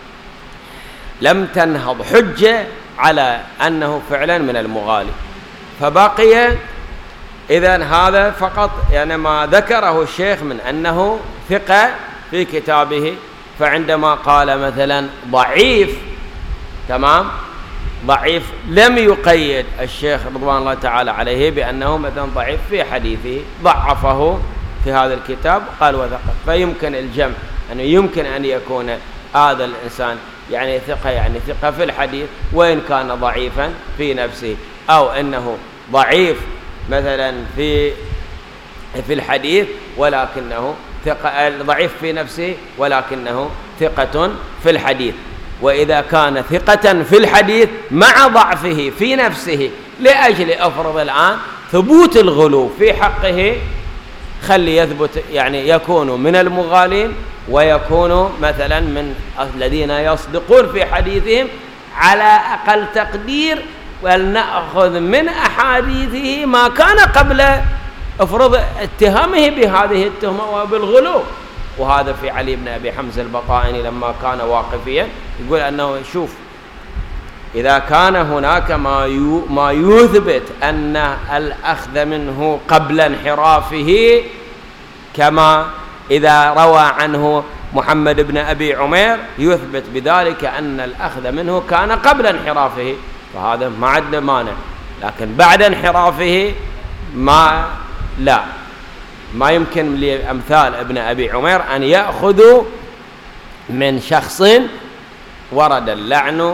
لم تنهض حجة على أنه فعلا من المغالي. فبقي إذن هذا فقط يعني ما ذكره الشيخ من أنه ثقة في كتابه. فعندما قال مثلا ضعيف، تمام، ضعيف لم يقيد الشيخ رضوان الله تعالى عليه بأنه مثلا ضعيف في حديثه، ضعفه في هذا الكتاب قال وثقة. فيمكن الجمع أنه يمكن أن يكون هذا الإنسان يعني ثقة، يعني ثقة في الحديث وإن كان ضعيفا في نفسه، أو أنه ضعيف مثلا في في الحديث ولكنه ثقة، ضعيف في نفسه ولكنه ثقة في الحديث. وإذا كان ثقة في الحديث مع ضعفه في نفسه لأجل أفرض الآن ثبوت الغلو في حقه، خلي يثبت يعني يكون من المغالين ويكون مثلا من الذين يصدقون في حديثهم على أقل تقدير، ولنأخذ من أحاديثه ما كان قبل افرض اتهامه بهذه التهمة وبالغلو. وهذا في علي بن أبي حمزة البطائني لما كان واقفيا يقول أنه شوف، إذا كان هناك ما ما يثبت أن الأخذ منه قبل انحرافه، كما إذا روى عنه محمد بن أبي عمير يثبت بذلك أن الأخذ منه كان قبل انحرافه، فهذا ما عندنا مانع. لكن بعد انحرافه ما لا ما يمكن لأمثال ابن أبي عمير أن يأخذوا من شخص ورد اللعن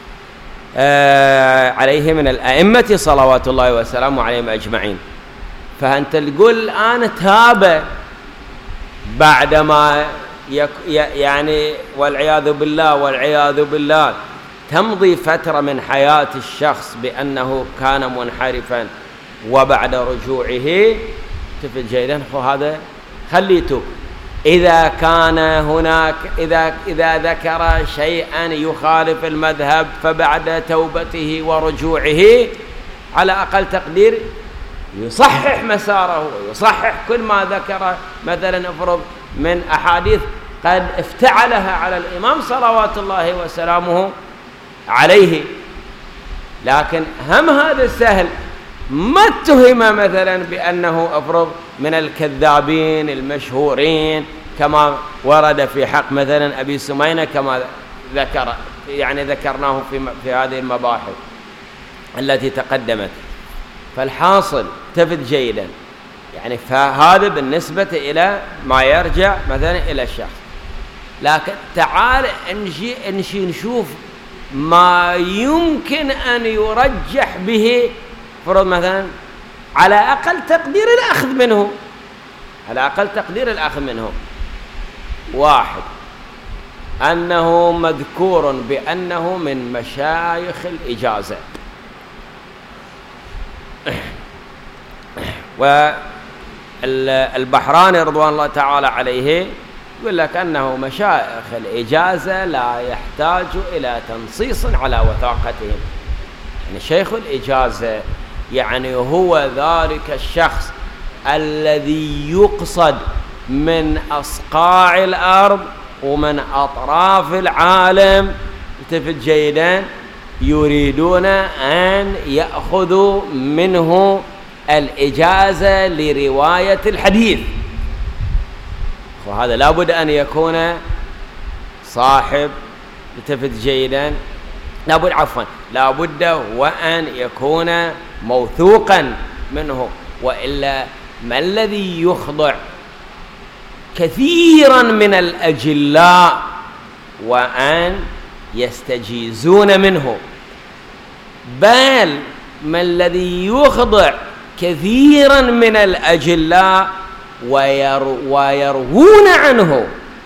آه عليه من الأئمة صلوات الله وسلامه عليهم أجمعين. فأنت تقول الآن تاب بعدما يك يعني والعياذ بالله والعياذ بالله تمضي فترة من حياة الشخص بأنه كان منحرفا، وبعد رجوعه تفل جيدا هذا خليته. إذا كان هناك إذا إذا ذكر شيئا يخالف المذهب فبعد توبته ورجوعه على أقل تقدير يصحح مساره ويصحح كل ما ذكر، مثلا افرض من أحاديث قد افتعلها على الإمام صلوات الله وسلامه عليه. لكن هم هذا سهل، ما اتهم مثلا بأنه أفرض من الكذابين المشهورين كما ورد في حق مثلا أبي سمينة كما ذكر يعني ذكرناه في في هذه المباحث التي تقدمت. فالحاصل تفت جيدا يعني، فهذا بالنسبة إلى ما يرجع مثلا إلى الشخص. لكن تعال نجي نشي نشوف ما يمكن أن يرجح به فرض مثلا على أقل تقدير الأخذ منه، على أقل تقدير الأخذ منه. واحد، أنه مذكور بأنه من مشايخ الإجازة، والبحراني رضوان الله تعالى عليه يقول لك أنه مشايخ الإجازة لا يحتاج إلى تنصيص على وثاقتهم. يعني شيخ الإجازة يعني هو ذلك الشخص الذي يقصد من أصقاع الأرض ومن أطراف العالم، التفت جيدا، يريدون أن يأخذوا منه الإجازة لرواية الحديث. وهذا لابد أن يكون صاحب، التفت جيدا، لابد عفوا لابد وأن يكون موثوقا منه، وإلا ما الذي يخضع كثيرا من الأجلاء وأن يستجيزون منه؟ بل ما الذي يخضع كثيرا من الأجلاء ويروون عنه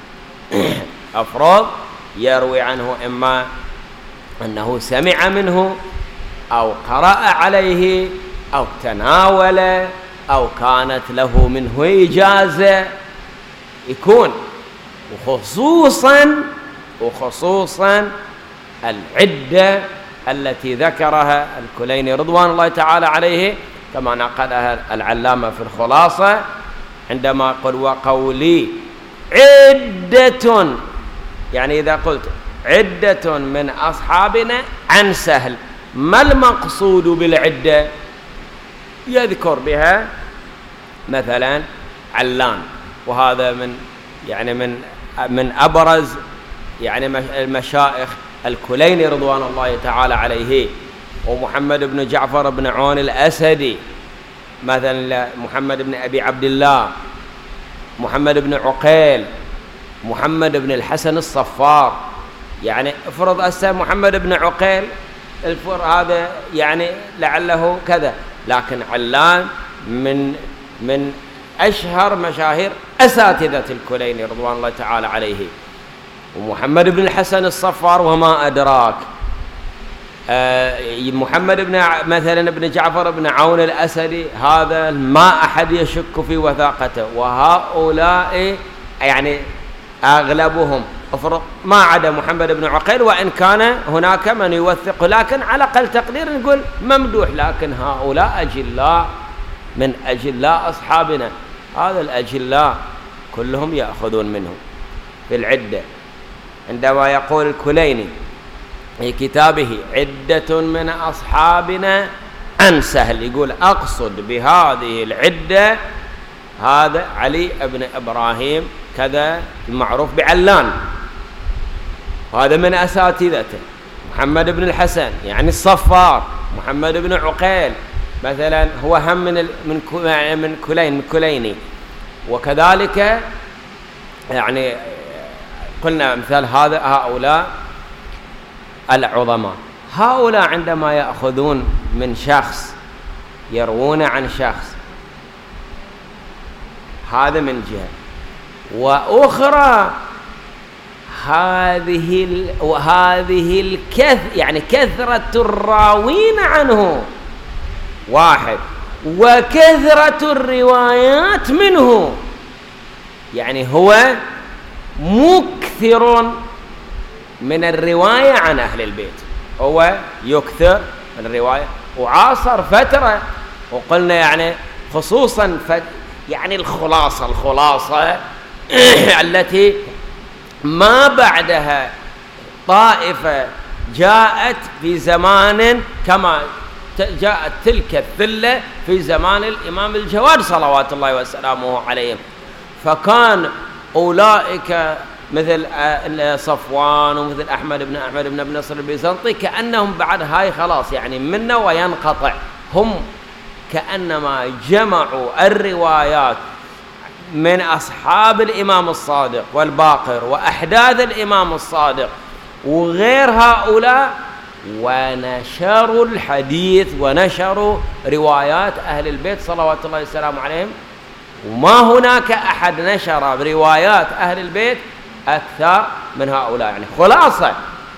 أفراد يروي عنه إما أنه سمع منه أو قرأ عليه أو تناول أو كانت له منه إجازة، يكون وخصوصا وخصوصا العدة التي ذكرها الكليني رضوان الله تعالى عليه كما نقلها العلامة في الخلاصة، عندما قل وقولي عدة، يعني إذا قلت عدة من أصحابنا عن سهل، ما المقصود بالعدة؟ يذكر بها مثلا علان، وهذا من يعني من من أبرز يعني المشايخ الكليني رضوان الله تعالى عليه، ومحمد بن جعفر بن عون الأسدي، مثلا محمد بن أبي عبد الله، محمد بن عقيل، محمد بن الحسن الصفار. يعني افرض أسا محمد بن عقيل الفر هذا يعني لعله كذا، لكن علان من من أشهر مشاهير أساتذة الكليني رضوان الله تعالى عليه. ومحمد بن الحسن الصفار وما أدراك، آه محمد بن مثلا بن جعفر بن عون الأسدي، هذا ما أحد يشك في وثاقته، وهؤلاء يعني أغلبهم افرض ما عدا محمد بن عقيل، وإن كان هناك من يوثق، لكن على أقل تقدير نقول ممدوح، لكن هؤلاء أجلاء من أجلاء أصحابنا، هذا الأجلاء كلهم يأخذون منه في العدة. عندما يقول الكليني في كتابه عدة من أصحابنا عن سهل، يقول أقصد بهذه العدة هذا علي بن إبراهيم كذا المعروف بعلان، وهذا من أساتذته. محمد بن الحسن يعني الصفار، محمد بن عقيل مثلا هو هم من من من كلين من كليني، وكذلك يعني قلنا مثال هذا هؤلاء العظماء. هؤلاء عندما يأخذون من شخص يروون عن شخص، هذا من جهة، وأخرى هذه وهذه الكث يعني كثرة الراوين عنه واحد، وكثرة الروايات منه، يعني هو مكثر من الرواية عن أهل البيت، هو يكثر من الرواية، وعاصر فترة، وقلنا يعني خصوصا يعني الخلاصة الخلاصة التي ما بعدها طائفة جاءت في زمان كما جاءت تلك الثلة في زمان الإمام الجواد صلوات الله وسلامه عليه، فكان أولئك مثل صفوان ومثل أحمد بن أحمد بن ابن نصر البيزنطي كأنهم بعد هاي خلاص يعني منا وينقطع، هم كأنما جمعوا الروايات من أصحاب الإمام الصادق والباقر وأحداث الإمام الصادق وغير هؤلاء، ونشروا الحديث ونشروا روايات أهل البيت صلوات الله وسلامه عليهم، وما هناك أحد نشر روايات أهل البيت أكثر من هؤلاء، يعني خلاصة.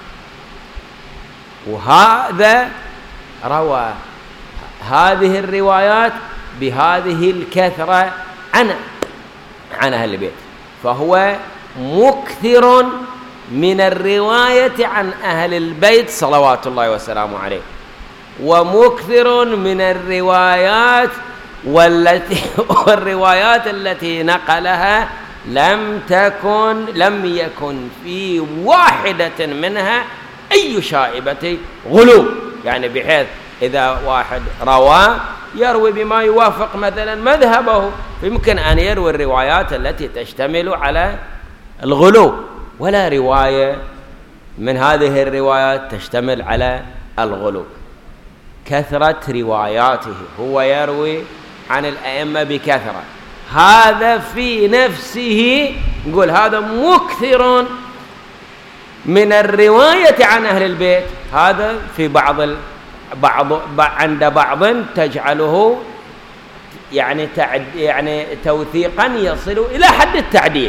وهذا روى هذه الروايات بهذه الكثرة عن عن أهل البيت، فهو مكثر من الرواية عن أهل البيت صلوات الله وسلامه عليه، ومكثر من الروايات والتي والروايات التي نقلها لم تكن لم يكن في واحدة منها أي شائبة غلو، يعني بحيث إذا واحد روى يروي بما يوافق مثلا مذهبه، فيمكن أن يروي الروايات التي تشتمل على الغلو، ولا رواية من هذه الروايات تشتمل على الغلو. كثرة رواياته، هو يروي عن الأئمة بكثرة، هذا في نفسه نقول هذا مكثر من الرواية عن أهل البيت. هذا في بعض ال... بعض عند بعض تجعله يعني تعد يعني توثيقا يصل إلى حد التعديل،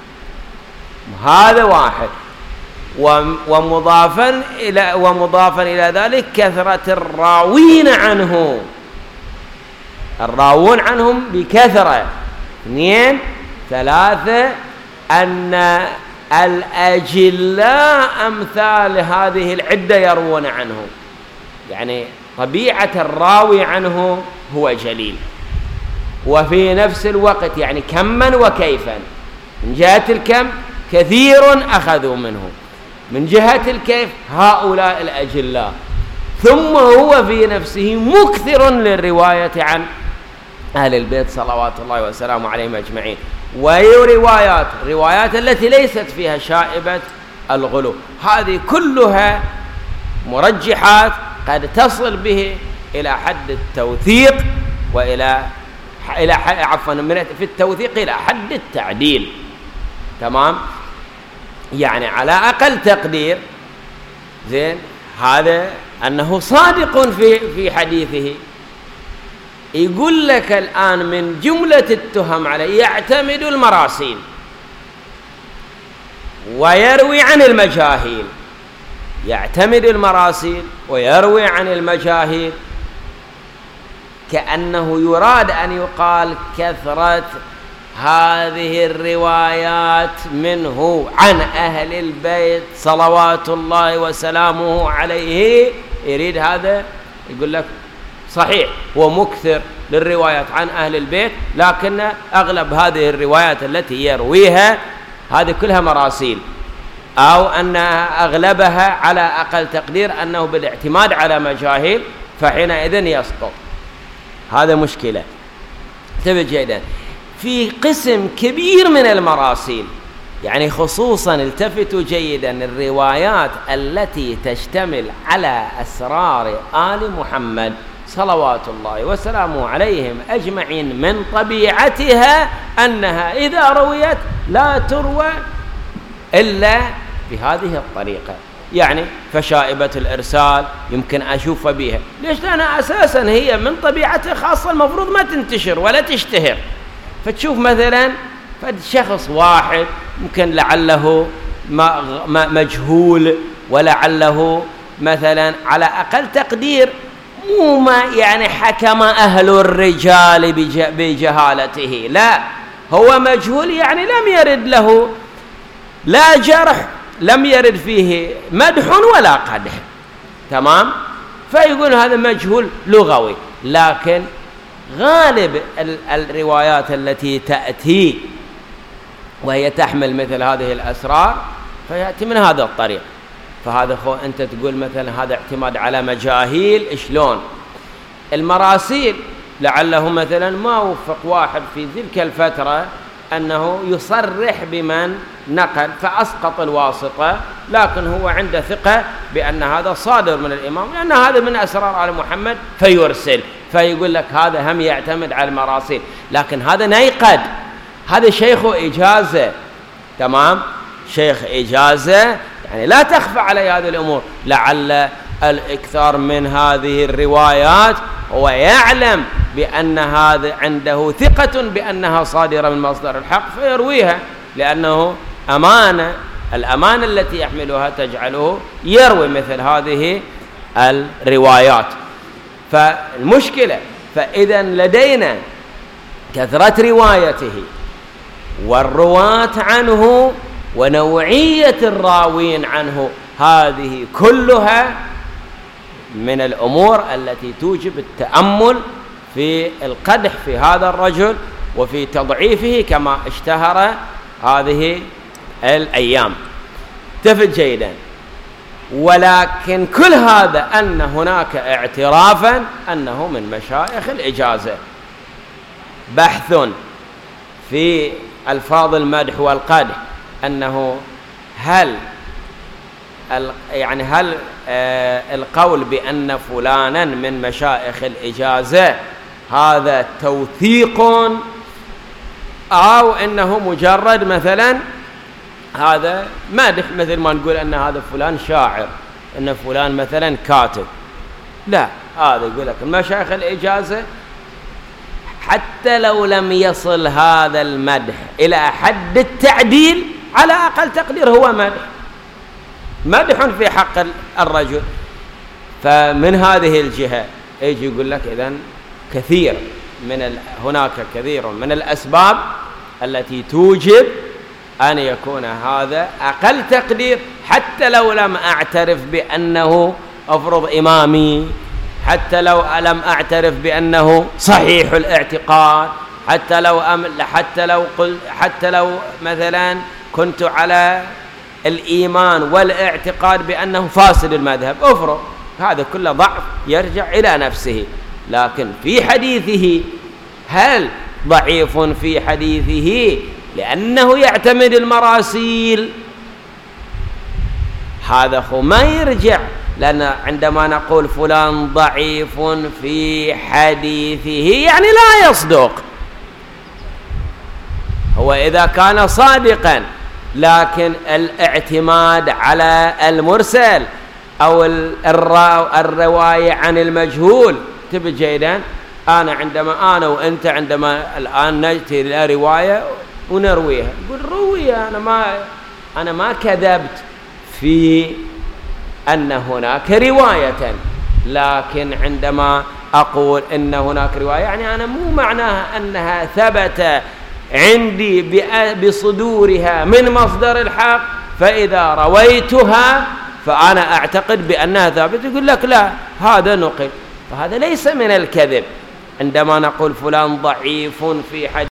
هذا واحد. ومضافا إلى ومضافا إلى ذلك كثرة الراوين عنه، الراوون عنهم بكثرة. اثنين ثلاثة أن الأجلاء أمثال هذه العدة يروون عنه، يعني طبيعة الراوي عنه هو جليل، وفي نفس الوقت يعني كما وكيفا. من جهة الكم كثير أخذوا منه، من جهة الكيف هؤلاء الأجلاء، ثم هو في نفسه مكثر للرواية عن أهل البيت صلوات الله وسلامه عليهم أجمعين. وروايات روايات التي ليست فيها شائبة الغلو، هذه كلها مرجحات قد تصل به إلى حد التوثيق، وإلى إلى عفوا من في التوثيق إلى حد التعديل. تمام، يعني على أقل تقدير زين هذا أنه صادق في في حديثه. يقول لك الآن من جملة التهم عليه يعتمد المراسيل ويروي عن المجاهيل، يعتمد المراسيل ويروي عن المجاهيل، كأنه يراد أن يقال كثرة هذه الروايات منه عن أهل البيت صلوات الله وسلامه عليه. يريد هذا يقول لك صحيح هو مكثر للروايات عن أهل البيت، لكن أغلب هذه الروايات التي يرويها هذه كلها مراسيل، أو أن أغلبها على أقل تقدير أنه بالاعتماد على مجاهيل، فحينئذ يسقط. هذا مشكلة. انتبه جيدا، في قسم كبير من المراسيل، يعني خصوصا التفتوا جيدا، الروايات التي تشتمل على أسرار آل محمد صلوات الله وسلامه عليهم أجمعين، من طبيعتها أنها إذا رويت لا تروى إلا بهذه الطريقة. يعني فشائبة الإرسال يمكن أشوف بها، ليش؟ لأن أساسا هي من طبيعتها خاصة المفروض ما تنتشر ولا تشتهر. فتشوف مثلا شخص واحد ممكن لعله مجهول، ولعله مثلا على أقل تقدير مو ما يعني حكم أهل الرجال بجهالته، لا، هو مجهول يعني لم يرد له لا جرح، لم يرد فيه مدح ولا قدح. تمام، فيقول هذا مجهول لغوي. لكن غالب الروايات التي تأتي وهي تحمل مثل هذه الأسرار فيأتي من هذا الطريق. فهذا خو أنت تقول مثلا هذا اعتماد على مجاهيل، شلون؟ المراسيل لعله مثلا ما وفق واحد في تلك الفترة أنه يصرح بمن نقل فأسقط الواسطة، لكن هو عنده ثقة بأن هذا صادر من الإمام، لأن هذا من أسرار آل محمد، فيرسل. فيقول لك هذا هم يعتمد على المراسيل، لكن هذا نيقد، هذا شيخ إجازة. تمام، شيخ إجازة، يعني لا تخفى علي هذه الأمور. لعل الإكثار من هذه الروايات هو يعلم بأن هذا عنده ثقة بأنها صادرة من مصدر الحق فيرويها، لأنه أمانة، الأمانة التي يحملها تجعله يروي مثل هذه الروايات. فالمشكلة، فإذا لدينا كثرة روايته والرواة عنه ونوعية الراوين عنه، هذه كلها من الأمور التي توجب التأمل في القدح في هذا الرجل وفي تضعيفه كما اشتهر هذه الأيام. تفت جيدا. ولكن كل هذا أن هناك اعترافا أنه من مشايخ الإجازة. بحث في ألفاظ المدح والقدح أنه هل يعني هل القول بأن فلانا من مشايخ الإجازة هذا توثيق أو أنه مجرد مثلا هذا مدح، مثل ما نقول أن هذا فلان شاعر، أن فلان مثلا كاتب. لا، هذا يقول لك المشايخ الإجازة حتى لو لم يصل هذا المدح إلى حد التعديل على أقل تقدير هو مدح مدح في حق الرجل. فمن هذه الجهة يجي يقول لك إذن كثير من هناك كثير من الأسباب التي توجب أن يكون هذا أقل تقدير، حتى لو لم أعترف بأنه أفرض إمامي، حتى لو لم أعترف بأنه صحيح الاعتقاد، حتى لو أم حتى لو قل حتى لو مثلا كنت على الإيمان والاعتقاد بأنه فاسد المذهب، أفرض هذا كله ضعف يرجع إلى نفسه. لكن في حديثه، هل ضعيف في حديثه لأنه يعتمد المراسيل؟ هذا هو ما يرجع، لأن عندما نقول فلان ضعيف في حديثه يعني لا يصدق. هو إذا كان صادقا، لكن الاعتماد على المرسل أو الرواية عن المجهول. تبي جيدا، أنا عندما أنا وأنت عندما الآن نأتي إلى رواية ونرويها، نقول رويها، أنا ما أنا ما كذبت في أن هناك رواية، لكن عندما أقول أن هناك رواية يعني أنا مو معناها أنها ثبت عندي بصدورها من مصدر الحق، فإذا رويتها فأنا أعتقد بأنها ثابتة. يقول لك لا، هذا نقل، فهذا ليس من الكذب. عندما نقول فلان ضعيف في حديث